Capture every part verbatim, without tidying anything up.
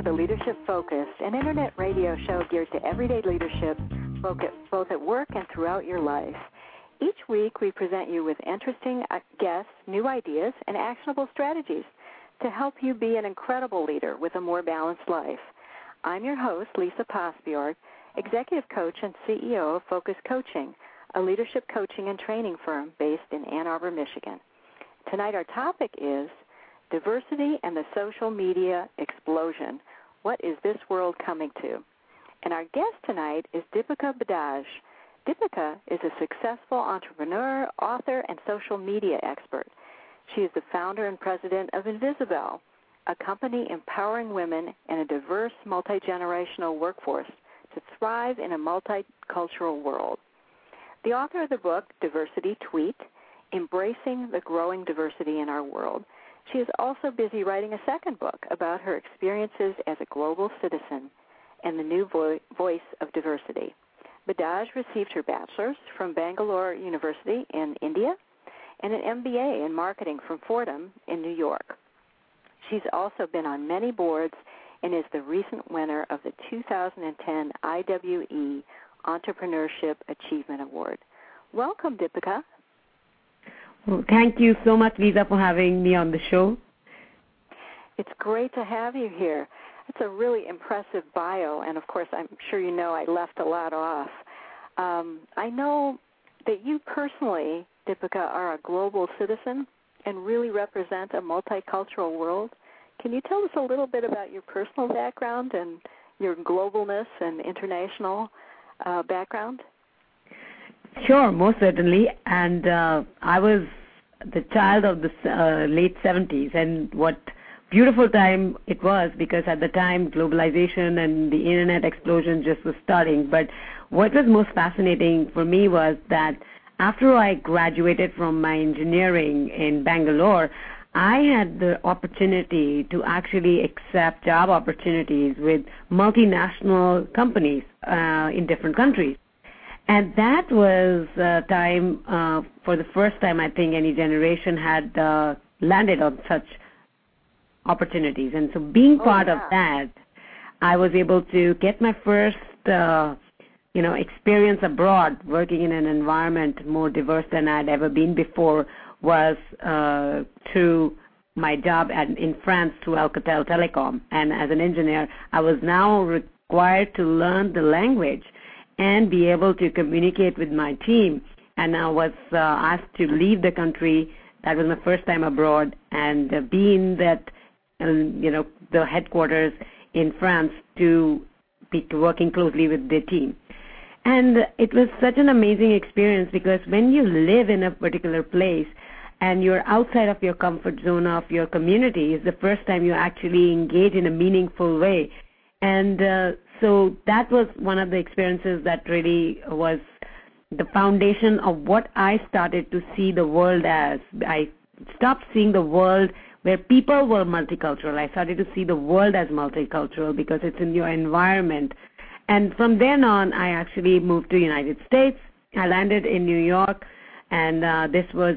to the Leadership Focused, an internet radio show geared to everyday leadership, both at work and throughout your life. Each week, we present you with interesting guests, new ideas, and actionable strategies to help you be an incredible leader with a more balanced life. I'm your host, Lisa Posbjorg, Executive Coach and C E O of Focus Coaching, a leadership coaching and training firm based in Ann Arbor, Michigan. Tonight, our topic is diversity and the social media explosion. What is this world coming to? And our guest tonight is Deepika Bajaj. Deepika is a successful entrepreneur, author, and social media expert. She is the founder and president of Invisibel, a company empowering women in a diverse, multi-generational workforce to thrive in a multicultural world. The author of the book, Diversity Tweet, Embracing the Growing Diversity in Our World. She is also busy writing a second book about her experiences as a global citizen and the new vo- voice of diversity. Bajaj received her bachelor's from Bangalore University in India and an M B A in marketing from Fordham in New York. She's also been on many boards and is the recent winner of the two thousand ten I W E Entrepreneurship Achievement Award. Welcome, Deepika. Well, thank you so much, Lisa, for having me on the show. It's great to have you here. It's a really impressive bio, and of course, I'm sure you know I left a lot off. Um, I know that you personally, Deepika, are a global citizen and really represent a multicultural world. Can you tell us a little bit about your personal background and your globalness and international uh, background? Sure, most certainly. And uh, I was the child of the uh, late seventies, and what beautiful time it was, because at the time globalization and the internet explosion just was starting. But what was most fascinating for me was that after I graduated from my engineering in Bangalore, I had the opportunity to actually accept job opportunities with multinational companies uh, in different countries. And that was a time, uh, for the first time, I think any generation had uh, landed on such opportunities. And so being oh, part yeah. of that, I was able to get my first, uh, you know, experience abroad, working in an environment more diverse than I'd ever been before, was uh, through my job at, in France through Alcatel Telecom. And as an engineer, I was now required to learn the language and be able to communicate with my team. And I was uh, asked to leave the country. That was my first time abroad, and uh, be in that, uh, you know, the headquarters in France to be working closely with the team. And it was such an amazing experience, because when you live in a particular place and you're outside of your comfort zone of your community, it's the first time you actually engage in a meaningful way. And uh, so that was one of the experiences that really was the foundation of what I started to see the world as. I stopped seeing the world where people were multicultural. I started to see the world as multicultural because it's in your environment. And from then on, I actually moved to the United States. I landed in New York, and uh, this was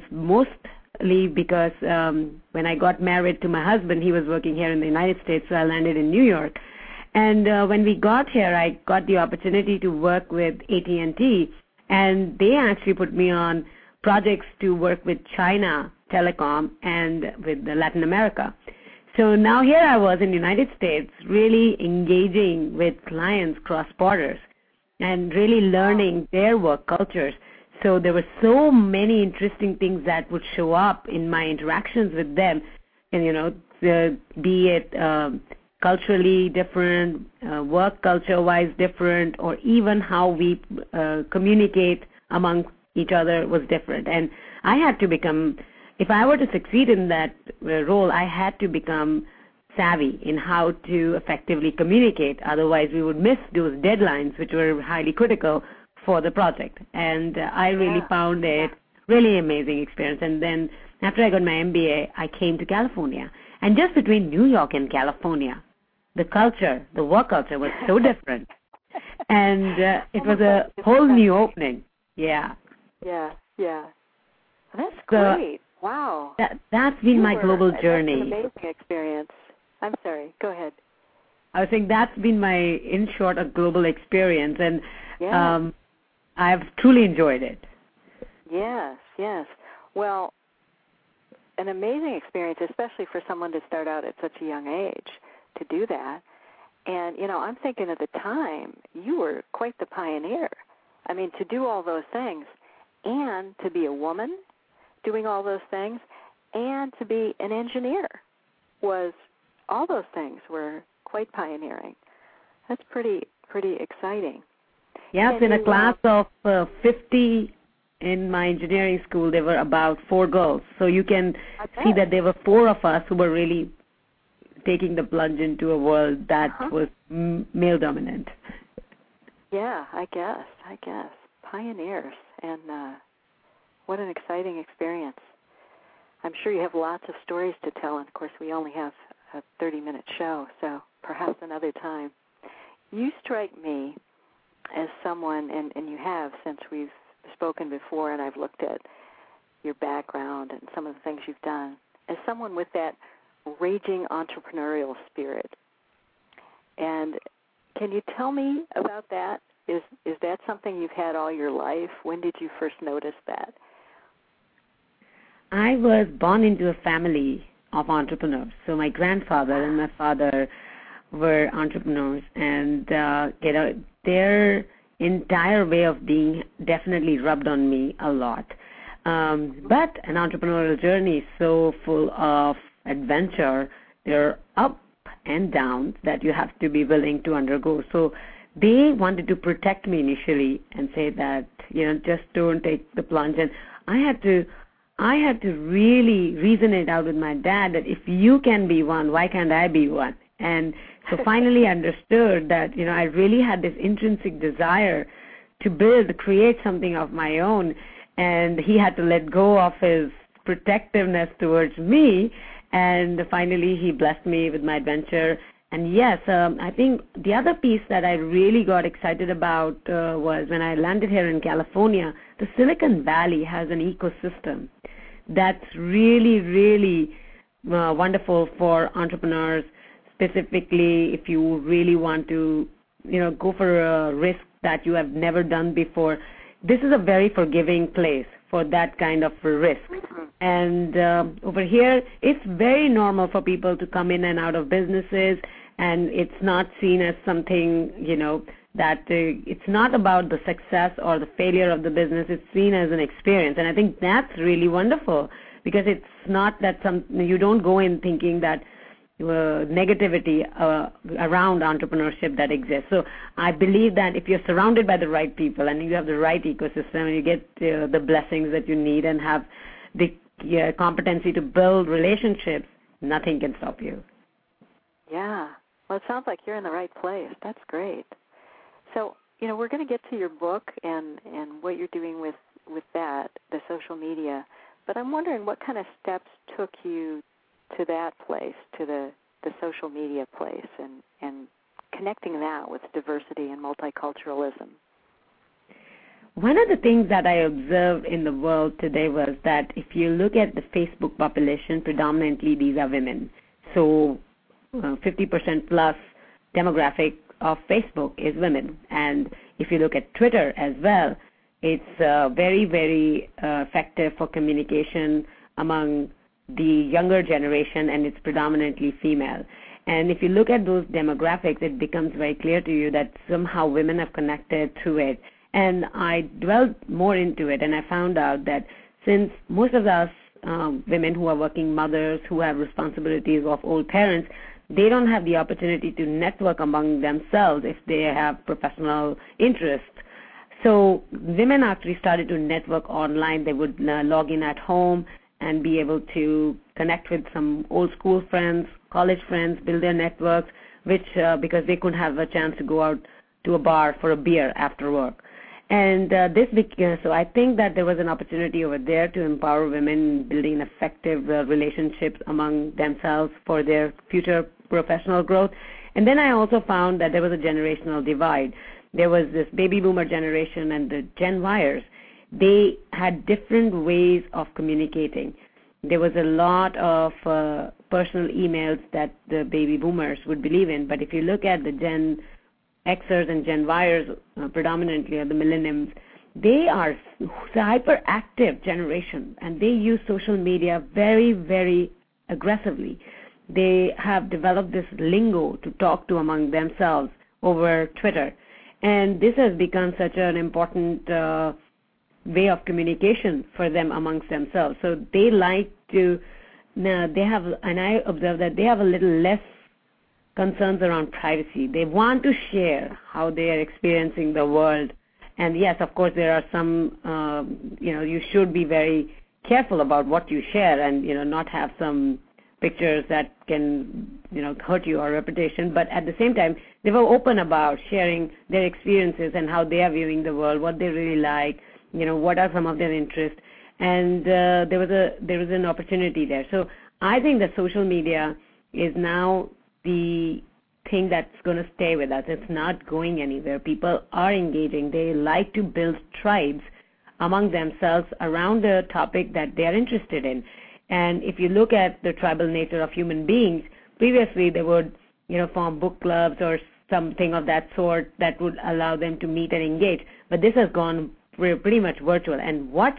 mostly because um, when I got married to my husband, he was working here in the United States, so I landed in New York. And uh, when we got here, I got the opportunity to work with A T and T, and they actually put me on projects to work with China Telecom and with Latin America. So now here I was in the United States, really engaging with clients cross borders and really learning their work cultures. So there were so many interesting things that would show up in my interactions with them, and you know, the, be it um, culturally different, uh, work culture-wise different, or even how we uh, communicate among each other was different. And I had to become, if I were to succeed in that uh, role, I had to become savvy in how to effectively communicate. Otherwise, we would miss those deadlines, which were highly critical for the project. And uh, I really yeah. found it really amazing experience. And then after I got my M B A, I came to California. And just between New York and California, the culture, the work culture was so different. And uh, it was a whole new opening. Yeah. Yeah, yeah. That's so great. Wow. That, that's been you my were, global that's journey. an amazing experience. I'm sorry. Go ahead. I think that's been my, in short, a global experience, and yeah. um, I've truly enjoyed it. Yes, yes. Well, an amazing experience, especially for someone to start out at such a young age to do that. And, you know, I'm thinking at the time, you were quite the pioneer. I mean, to do all those things and to be a woman doing all those things and to be an engineer was, all those things were quite pioneering. That's pretty, pretty exciting. Yes, and in a you, class uh, of uh, fifty in my engineering school, there were about four girls. So you can see that there were four of us who were really taking the plunge into a world that uh-huh. was m- male dominant. Yeah, I guess, I guess. Pioneers, and uh, what an exciting experience. I'm sure you have lots of stories to tell, and of course we only have a thirty-minute show, so perhaps another time. You strike me as someone, and, and you have since we've spoken before and I've looked at your background and some of the things you've done, as someone with that raging entrepreneurial spirit. And can you tell me about that? Is is that something you've had all your life? When did you first notice that? I was born into a family of entrepreneurs. So my grandfather and my father were entrepreneurs, and uh, you know, their entire way of being definitely rubbed on me a lot. Um, but an entrepreneurial journey is so full of adventure. There are up and downs that you have to be willing to undergo. So they wanted to protect me initially and say that, you know, just don't take the plunge. And I had to I had to really reason it out with my dad that if you can be one, why can't I be one? And so finally understood that, you know, I really had this intrinsic desire to build, create something of my own. And he had to let go of his protectiveness towards me. And finally he blessed me with my adventure. And yes, um, I think the other piece that I really got excited about uh, was when I landed here in California, the Silicon Valley has an ecosystem that's really, really uh, wonderful for entrepreneurs, specifically if you really want to, you know, go for a risk that you have never done before. This is a very forgiving place for that kind of risk. Mm-hmm. And uh, over here, it's very normal for people to come in and out of businesses, and it's not seen as something, you know, that uh, it's not about the success or the failure of the business. It's seen as an experience. And I think that's really wonderful, because it's not that some, you don't go in thinking that Uh, negativity uh, around entrepreneurship that exists. So I believe that if you're surrounded by the right people and you have the right ecosystem and you get uh, the blessings that you need and have the uh, competency to build relationships, nothing can stop you. Yeah. Well, it sounds like you're in the right place. That's great. So, you know, we're going to get to your book and, and what you're doing with, with that, the social media. But I'm wondering what kind of steps took you to that place, to the, the social media place, and, and connecting that with diversity and multiculturalism. One of the things that I observed in the world today was that if you look at the Facebook population, predominantly these are women. So uh, fifty percent plus demographic of Facebook is women. And if you look at Twitter as well, it's uh, very, very uh, effective for communication among the younger generation, and it's predominantly female. And if you look at those demographics, it becomes very clear to you that somehow women have connected through it. And I dwelled more into it, and I found out that since most of us um, women who are working mothers, who have responsibilities of old parents, they don't have the opportunity to network among themselves if they have professional interests. So women actually started to network online. They would uh, log in at home and be able to connect with some old school friends, college friends, build their networks, which uh, because they couldn't have a chance to go out to a bar for a beer after work. And uh, this, uh, so I think that there was an opportunity over there to empower women building effective uh, relationships among themselves for their future professional growth. And then I also found that there was a generational divide. There was this baby boomer generation and the Gen Yers. They had different ways of communicating. there was a lot of uh, personal emails that the baby boomers would believe in. But if you look at the Gen Xers and Gen Yers, uh, predominantly, or the millennials, they are the hyperactive generation, and they use social media very, very aggressively. They have developed this lingo to talk to among themselves over Twitter. And this has become such an important uh, way of communication for them amongst themselves. So they like to, now they have, and I observe that they have a little less concerns around privacy. They want to share how they are experiencing the world. And yes, of course, there are some, um, you know, you should be very careful about what you share and, you know, not have some pictures that can, you know, hurt your reputation. But at the same time, they were open about sharing their experiences and how they are viewing the world, what they really like, you know, what are some of their interests. And uh, there was a there was an opportunity there. So I think that social media is now the thing that's going to stay with us. It's not going anywhere. People are engaging. They like to build tribes among themselves around the topic that they are interested in. And if you look at the tribal nature of human beings, previously they would, you know, form book clubs or something of that sort that would allow them to meet and engage. But this has gone pretty much virtual. And what's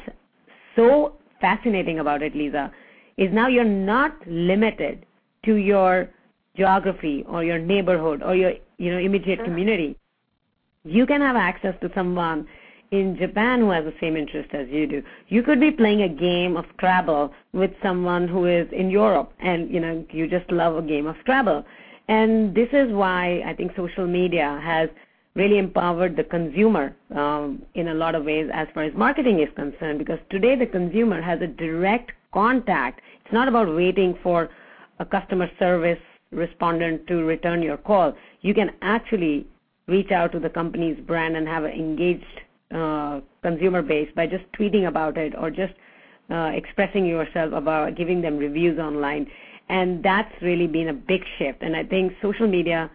so fascinating about it, Lisa, is now you're not limited to your geography or your neighborhood or your, you know, immediate Sure. community. You can have access to someone in Japan who has the same interest as you do. You could be playing a game of Scrabble with someone who is in Europe, and, you know, you just love a game of Scrabble. And this is why I think social media has really empowered the consumer um, in a lot of ways as far as marketing is concerned, because today the consumer has a direct contact. It's not about waiting for a customer service respondent to return your call. You can actually reach out to the company's brand and have an engaged uh, consumer base by just tweeting about it or just uh, expressing yourself about giving them reviews online. And that's really been a big shift. And I think social media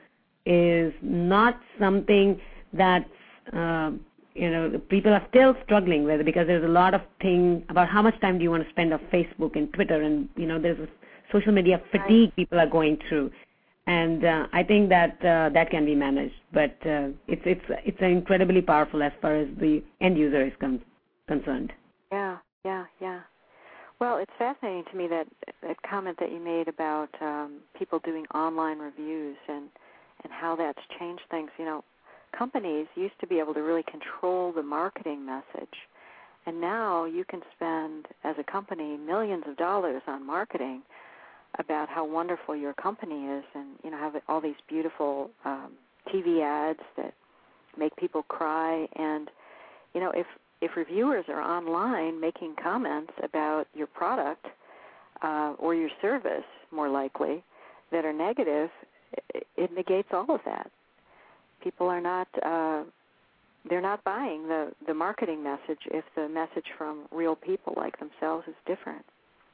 is not something that uh, you know, people are still struggling with, because there's a lot of thing about how much time do you want to spend on Facebook and Twitter, and, you know, there's a social media fatigue Right. people are going through. And uh, I think that uh, that can be managed, but uh, it's it's it's incredibly powerful as far as the end user is con- concerned. Yeah, yeah, yeah. Well, it's fascinating to me that that comment that you made about um, people doing online reviews and and how that's changed things. You know, companies used to be able to really control the marketing message, and now you can spend, as a company, millions of dollars on marketing about how wonderful your company is, and, you know, have all these beautiful um, T V ads that make people cry. And, you know, if if reviewers are online making comments about your product uh, or your service, more likely, that are negative, it, it negates all of that. People are not uh, they're not buying the the marketing message if the message from real people like themselves is different.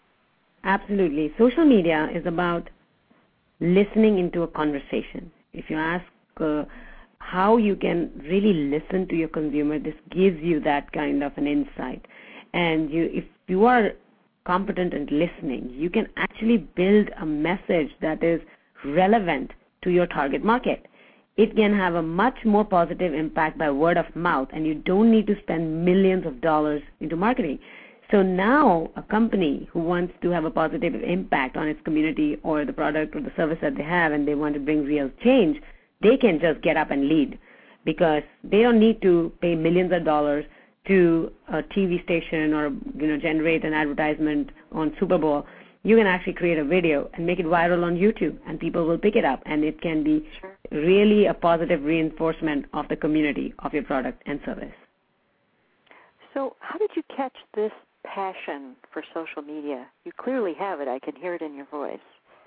Absolutely. Social media is about listening into a conversation. If you ask uh, how you can really listen to your consumer, this gives you that kind of an insight. And you, if you are competent in listening, you can actually build a message that is relevant to your target market. It can have a much more positive impact by word of mouth, and you don't need to spend millions of dollars into marketing. So now a company who wants to have a positive impact on its community or the product or the service that they have, and they want to bring real change, they can just get up and lead, because they don't need to pay millions of dollars to a T V station or, you know, generate an advertisement on Super Bowl. You can actually create a video and make it viral on YouTube, and people will pick it up, and it can be Sure. really a positive reinforcement of the community of your product and service. So how did you catch this passion for social media? You clearly have it. I can hear it in your voice.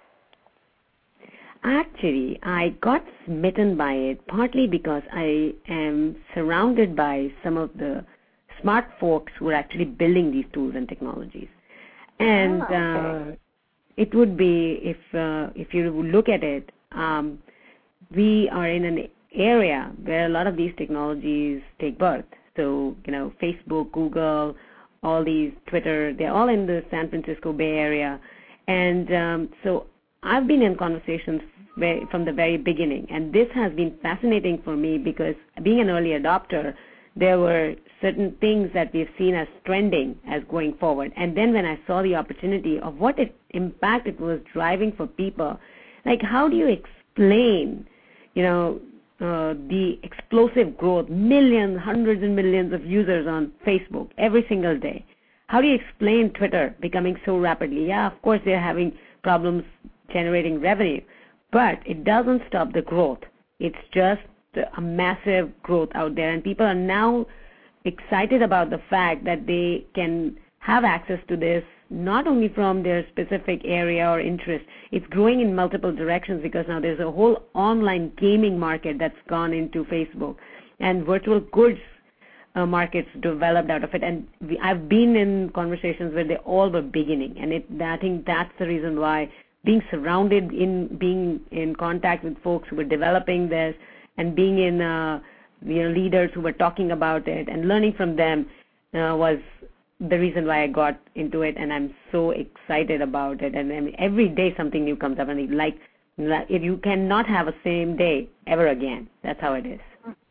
Actually, I got smitten by it partly because I am surrounded by some of the smart folks who are actually building these tools and technologies. And Ah, okay. uh, it would be, if uh, if you look at it, um, we are in an area where a lot of these technologies take birth. So, you know, Facebook, Google, all these Twitter. They're all in the San Francisco Bay Area. And um, so I've been in conversations very, from the very beginning. And this has been fascinating for me because being an early adopter, there were certain things that we've seen as trending as going forward. And then when I saw the opportunity of what it, impact it was driving for people, like how do you explain, you know, uh, the explosive growth, millions, hundreds and millions of users on Facebook every single day? How do you explain Twitter becoming so rapidly? Yeah, of course they're having problems generating revenue, but it doesn't stop the growth. It's just a massive growth out there, and people are now excited about the fact that they can have access to this not only from their specific area or interest. It's growing in multiple directions because now there's a whole online gaming market that's gone into Facebook, and virtual goods uh, markets developed out of it. And we, I've been in conversations where they all were beginning, and it, I think that's the reason why being surrounded in, being in contact with folks who were developing this, and being in uh, you know, leaders who were talking about it and learning from them uh, was the reason why I got into it, and I'm so excited about it. And I mean, every day something new comes up, and like, if you cannot have a same day ever again. That's how it is.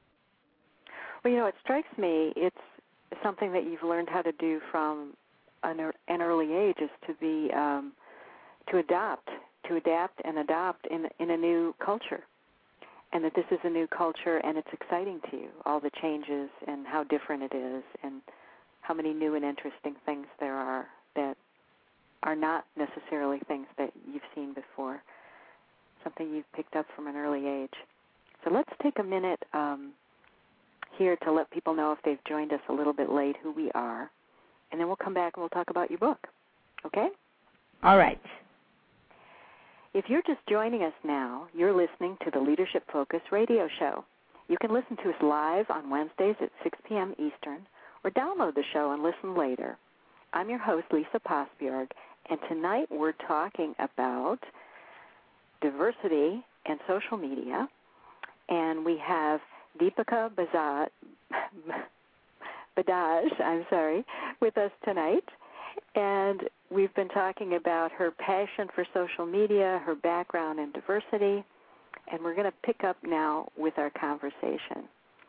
Well, you know, it strikes me it's something that you've learned how to do from an, an early age is to be um, to adopt, to adapt and adopt in in a new culture. And that this is a new culture, and it's exciting to you, all the changes and how different it is, and how many new and interesting things there are that are not necessarily things that you've seen before, something you've picked up from an early age. So let's take a minute um, here to let people know if they've joined us a little bit late who we are, and then we'll come back and we'll talk about your book. Okay? All right. If you're just joining us now, you're listening to the Leadership Focus radio show. You can listen to us live on Wednesdays at six p.m. Eastern, or download the show and listen later. I'm your host, Lisa Posbjorg, and tonight we're talking about diversity and social media, and we have Deepika Bajaj, Bajaj, I'm sorry, with us tonight. And we've been talking about her passion for social media, her background in diversity, and we're going to pick up now with our conversation.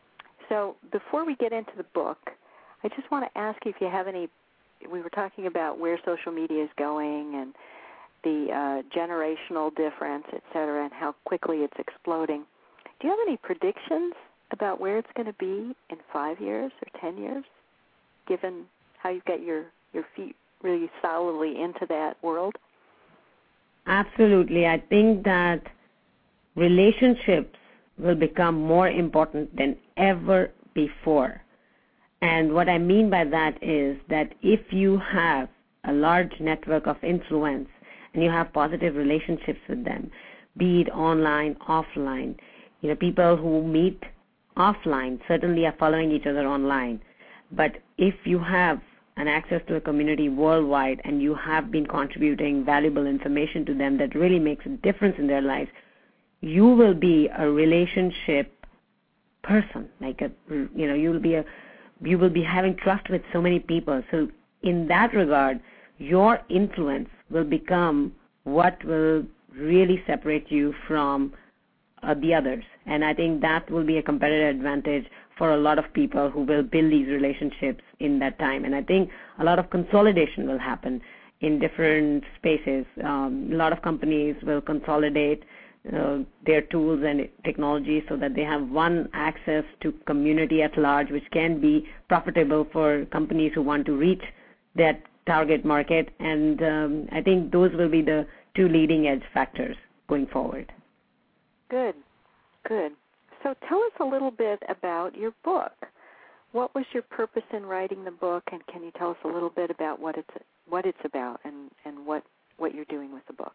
So before we get into the book, I just want to ask you if you have any, we were talking about where social media is going and the uh, generational difference, et cetera, and how quickly it's exploding. Do you have any predictions about where it's going to be in five years or ten years, given how you've got your, your feet really solidly into that world? Absolutely. I think that relationships will become more important than ever before. And what I mean by that is that if you have a large network of influence and you have positive relationships with them, be it online, offline, you know, people who meet offline certainly are following each other online. But if you have an access to a community worldwide and you have been contributing valuable information to them that really makes a difference in their lives, you will be a relationship person. Like a, you know, you will be a, you will be having trust with so many people. So in that regard, your influence will become what will really separate you from uh, the others. And I think that will be a competitive advantage for a lot of people who will build these relationships in that time. And I think a lot of consolidation will happen in different spaces. Um, a lot of companies will consolidate uh, their tools and technology so that they have one access to community at large, which can be profitable for companies who want to reach that target market. And um, I think those will be the two leading edge factors going forward. Good, good. So tell us a little bit about your book. What was your purpose in writing the book, and can you tell us a little bit about what it's what it's about and, and what, what you're doing with the book?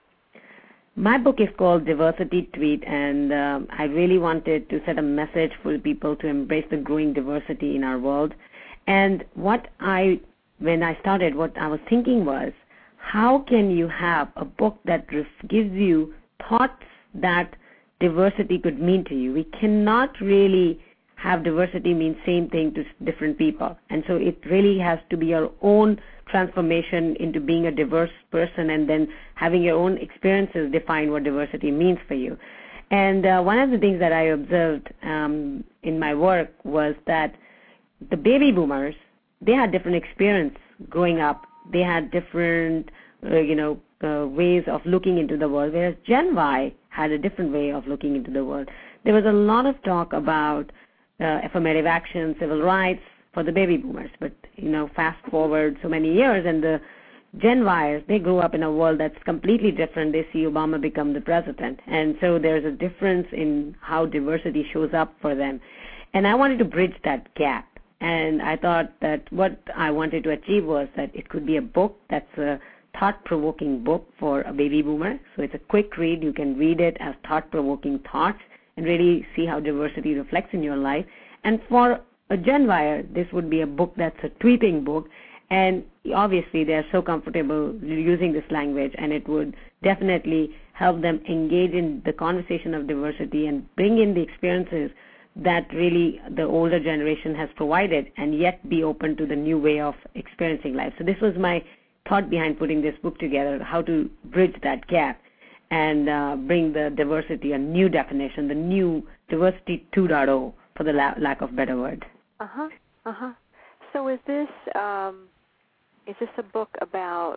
My book is called Diversity Tweet, and um, I really wanted to set a message for people to embrace the growing diversity in our world. And what I, when I started, what I was thinking was, how can you have a book that gives you thoughts that diversity could mean to you? We cannot really have diversity mean same thing to different people. And so it really has to be your own transformation into being a diverse person, and then having your own experiences define what diversity means for you. And uh, one of the things that I observed um, in my work was that the baby boomers, they had different experience growing up. They had different, uh, you know, uh, ways of looking into the world, whereas Gen Y had a different way of looking into the world. There was a lot of talk about uh, affirmative action, civil rights for the baby boomers, but, you know, fast forward so many years, and the Gen Yers, they grew up in a world that's completely different. They see Obama become the president, and so there's a difference in how diversity shows up for them. And I wanted to bridge that gap. And I thought that what I wanted to achieve was that it could be a book that's a thought-provoking book for a baby boomer. So it's a quick read. You can read it as thought-provoking thoughts and really see how diversity reflects in your life. And for a Gen Y-er, this would be a book that's a tweeting book. And obviously, they're so comfortable using this language, and it would definitely help them engage in the conversation of diversity and bring in the experiences that really the older generation has provided, and yet be open to the new way of experiencing life. So this was my thought behind putting this book together, how to bridge that gap and uh, bring the diversity, a new definition, the new diversity two point oh, for the la- lack of better word. Uh-huh, uh-huh. So is this, um, is this a book about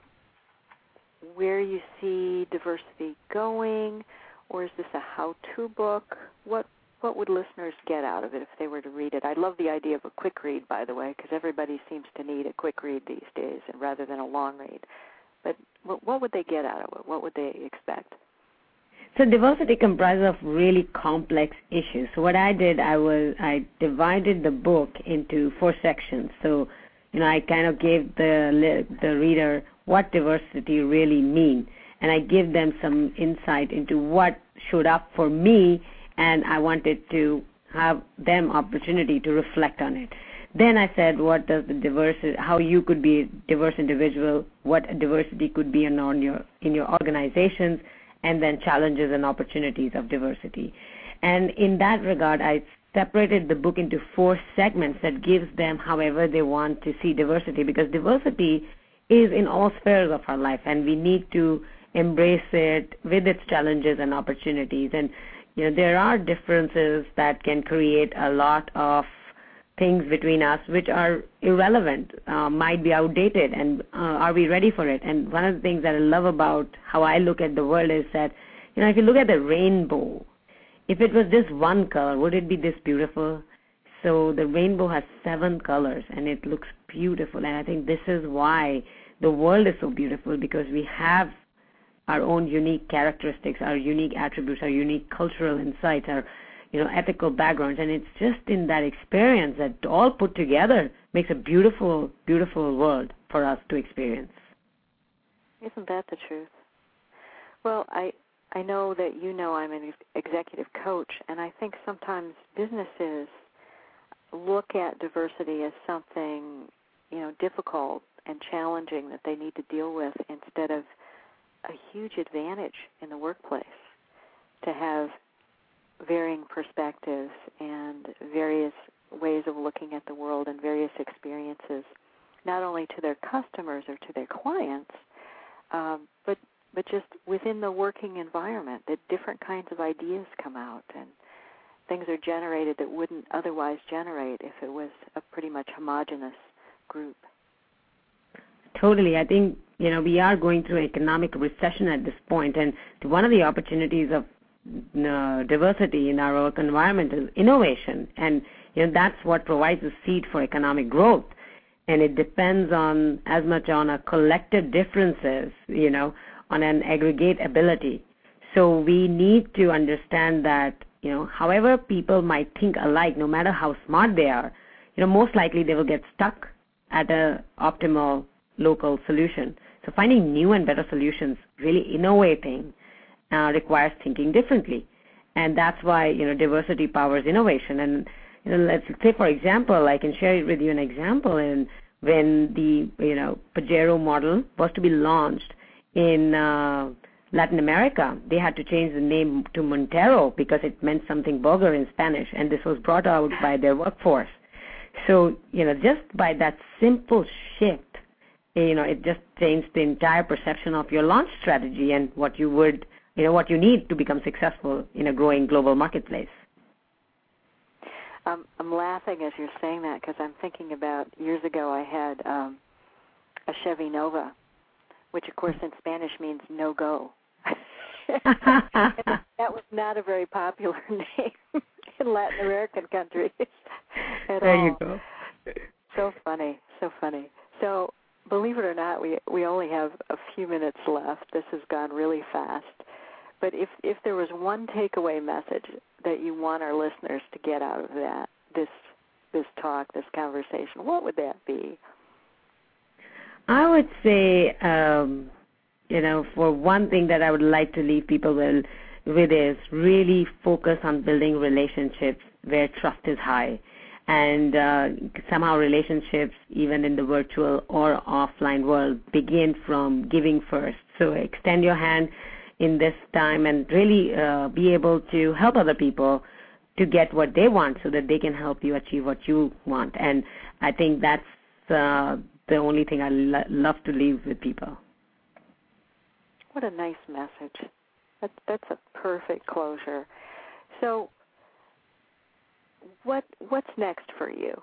where you see diversity going, or is this a how-to book? What What would listeners get out of it if they were to read it? I love the idea of a quick read, by the way, because everybody seems to need a quick read these days, and rather than a long read. But what would they get out of it? What would they expect? So diversity comprises of really complex issues. So what I did, I was I divided the book into four sections. So, you know, I kind of gave the the reader what diversity really means, and I give them some insight into what showed up for me, and I wanted to have them opportunity to reflect on it. Then I said, what does the diversity, how you could be a diverse individual, what diversity could be in, on your, in your organizations, and then challenges and opportunities of diversity. And in that regard, I separated the book into four segments that gives them however they want to see diversity, because diversity is in all spheres of our life, and we need to embrace it with its challenges and opportunities. And you know, there are differences that can create a lot of things between us which are irrelevant, uh, might be outdated, and uh, are we ready for it? And one of the things that I love about how I look at the world is that, you know, if you look at the rainbow, if it was just one color, would it be this beautiful? So the rainbow has seven colors, and it looks beautiful. And I think this is why the world is so beautiful, because we have our own unique characteristics, our unique attributes, our unique cultural insights, our, you know, ethical backgrounds, and it's just in that experience that all put together makes a beautiful, beautiful world for us to experience. Isn't that the truth? Well, I I know that you know I'm an executive coach, and I think sometimes businesses look at diversity as something, you know, difficult and challenging that they need to deal with, instead of a huge advantage in the workplace to have varying perspectives and various ways of looking at the world and various experiences, not only to their customers or to their clients, um, but but just within the working environment, that different kinds of ideas come out and things are generated that wouldn't otherwise generate if it was a pretty much homogenous group. Totally. I think, you know, we are going through economic recession at this point, and one of the opportunities of uh, diversity in our work environment is innovation, and, you know, that's what provides a seed for economic growth, and it depends on as much on a collective differences, you know, on an aggregate ability. So we need to understand that, you know, however people might think alike, no matter how smart they are, you know, most likely they will get stuck at an optimal local solution. So finding new and better solutions, really innovating, uh, requires thinking differently. And that's why, you know, diversity powers innovation. And, you know, let's say, for example, I can share with you an example in when the, you know, Pajero model was to be launched in uh, Latin America, they had to change the name to Montero because it meant something burger in Spanish, and this was brought out by their workforce. So, you know, just by that simple shift, you know, it just changed the entire perception of your launch strategy and what you would, you know, what you need to become successful in a growing global marketplace. Um, I'm laughing as you're saying that because I'm thinking about years ago I had um, a Chevy Nova, which of course in Spanish means no go. That was not a very popular name in Latin American countries at there all. You go. So funny, so funny. So believe it or not, we we only have a few minutes left. This has gone really fast. But if if there was one takeaway message that you want our listeners to get out of that, this this talk, this conversation, what would that be? I would say, um, you know, for one thing that I would like to leave people with, with is really focus on building relationships where trust is high. And uh, somehow relationships, even in the virtual or offline world, begin from giving first. So extend your hand in this time and really uh, be able to help other people to get what they want so that they can help you achieve what you want. And I think that's uh, the only thing I lo- love to leave with people. What a nice message. That, that's a perfect closure. So what what's next for you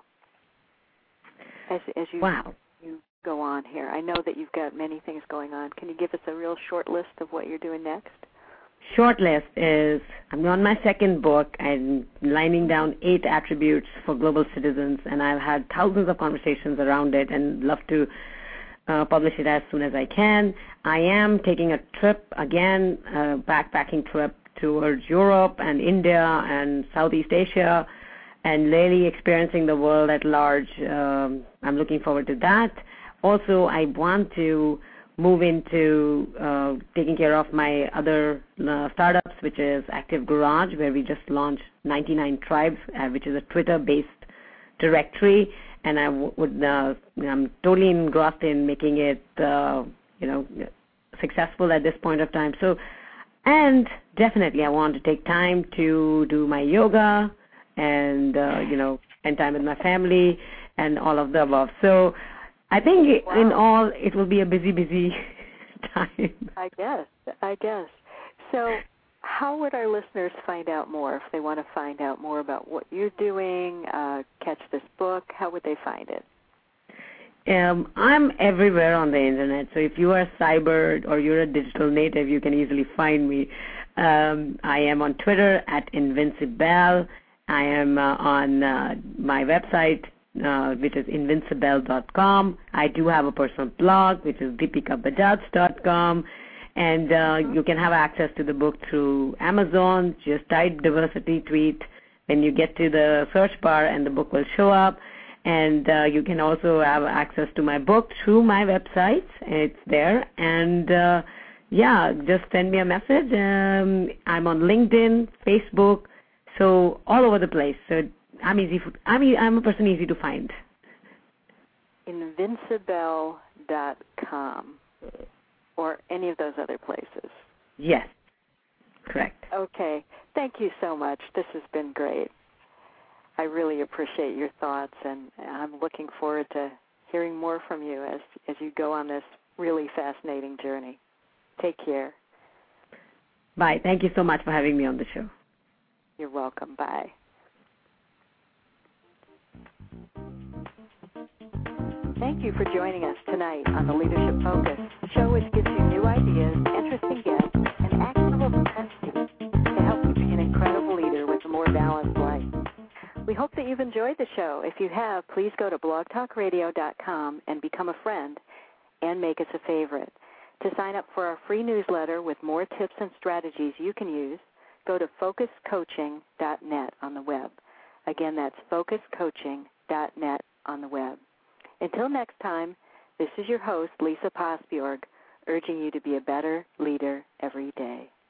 as as you, wow. you go on here? I know that you've got many things going on. Can you give us a real short list of what you're doing next? Short list is I'm on my second book. I'm lining down eight attributes for global citizens, and I've had thousands of conversations around it and love to uh, publish it as soon as I can. I am taking a trip again, a backpacking trip towards Europe and India and Southeast Asia, and really experiencing the world at large. Um, I'm looking forward to that. Also, I want to move into uh, taking care of my other uh, startups, which is Active Garage, where we just launched ninety-nine Tribes, uh, which is a Twitter-based directory, and I w- would uh, I'm totally engrossed in making it, uh, you know, successful at this point of time. So, and definitely, I want to take time to do my yoga and uh, you know, spend time with my family and all of the above. So I think wow. in all, it will be a busy, busy time. I guess, I guess. So how would our listeners find out more if they want to find out more about what you're doing, uh, catch this book? How would they find it? Um, I'm everywhere on the Internet. So if you are a cyber or you're a digital native, you can easily find me. Um, I am on Twitter at Invincibelle. I am uh, on uh, my website, Uh, which is invincibelle dot com. I do have a personal blog, which is deepika bajaj dot com, and uh, you can have access to the book through Amazon. Just type diversity tweet when you get to the search bar, and the book will show up. And uh, you can also have access to my book through my website. It's there. And, uh, yeah, just send me a message. Um, I'm on LinkedIn, Facebook, so all over the place. So I'm easy. For, I'm I'm a person easy to find. Invincibelle dot com or any of those other places. Yes, correct. Okay. Thank you so much. This has been great. I really appreciate your thoughts, and I'm looking forward to hearing more from you as as you go on this really fascinating journey. Take care. Bye. Thank you so much for having me on the show. You're welcome. Bye. Thank you for joining us tonight on the Leadership Focus, a show which gives you new ideas, interesting guests, and actionable strategies to help you be an incredible leader with a more balanced life. We hope that you've enjoyed the show. If you have, please go to blog talk radio dot com and become a friend and make us a favorite. To sign up for our free newsletter with more tips and strategies you can use, go to focus coaching dot net on the web. Again, that's focus coaching dot net on the web. Until next time, this is your host, Lisa Posbjorg, urging you to be a better leader every day.